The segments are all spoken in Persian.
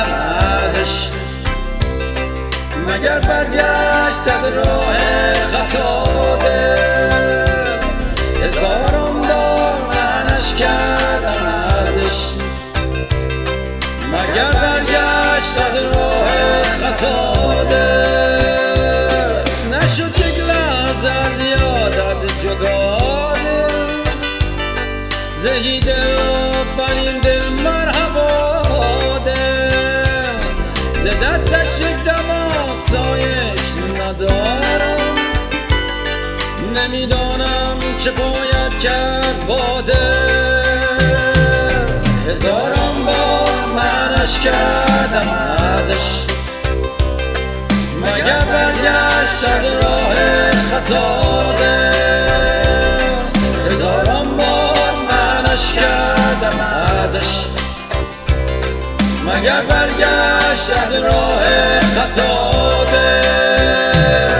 کردم ازش، مگر برگشت از راه خطا دل. هزاران بار منش کردم ازش، مگر برگشت از راه خطا دل. نشد یک لحظه از یادت جدا دل، زهی دل آفرین دل مرحبا دل. ز دستش یک دم آسایش ندارم، نمیدانم چه باید کرد با دل. هزاران بار منش کردم ازش، مگر برگشت از راه خطا دل. هزاران بار منش کردم ازش، مگر برگشت از راه خطا دل.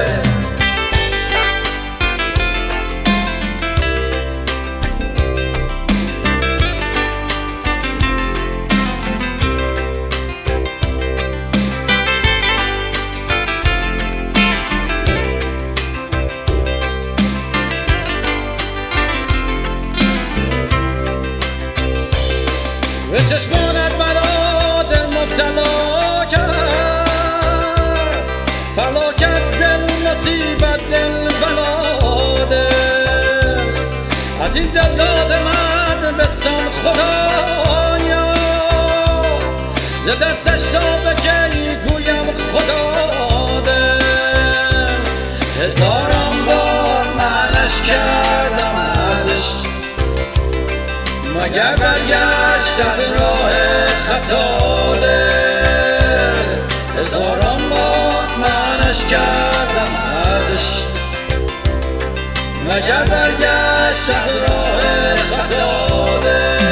به چشمانت مرا دل مبتلا کرد، فلاکت دل مصیبت دل بلا دل. از این دل داد من بستان خدایا، ز دستش تا به کی گویم خدا دل. هزاران بار منش کردم ازش، مگر برگشت از راه خطا دل. هزاران بار منش کردم ازش، مگر برگشت از راه خطا دل.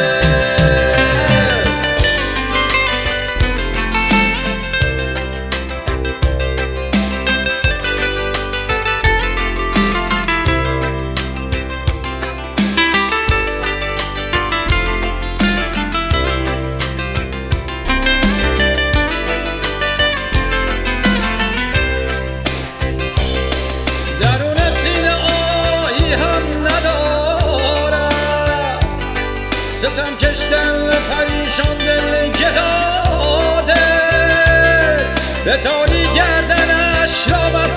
درون سینه آهی هم ندارم، ستم کشتن پریشان دل گداده. به تاری گردنش را بست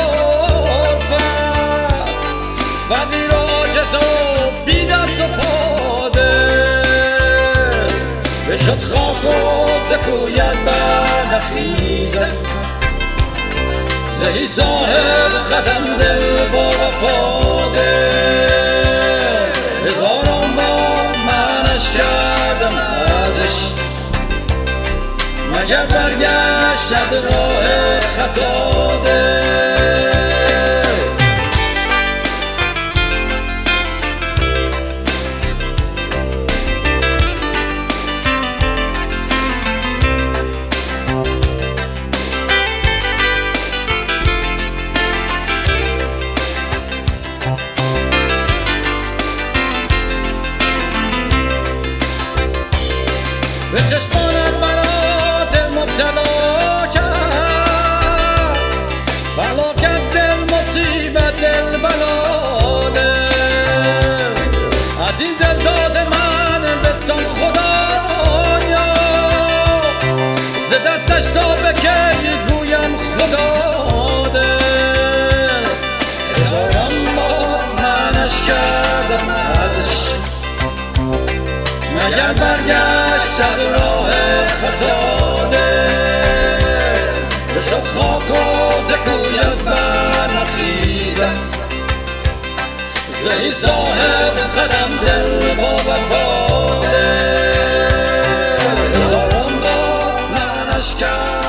زلفم، فقیر عاجز و بی دست و پا دل. بشد خاک و ز کویت برنخیزد، زهی صاحب قدم دل با وفا دل. هزاران بار منش کردم ازش، مگر برگشت از راه خطا دل. به چشمانت مرا دل مبتلا کرد، فلاکت دل مصیبت دل بلا دل. از این دل داد من بستان خدایا، ز دستش تا به کی گویم خدا دل. هزاران بار منش کردم ازش، مگر برگشت از راه خطا دل. بشد خاک و ز کویت برنخیزد، زهی صاحب قدم دل با وفا دل. هزاران بار منش کرد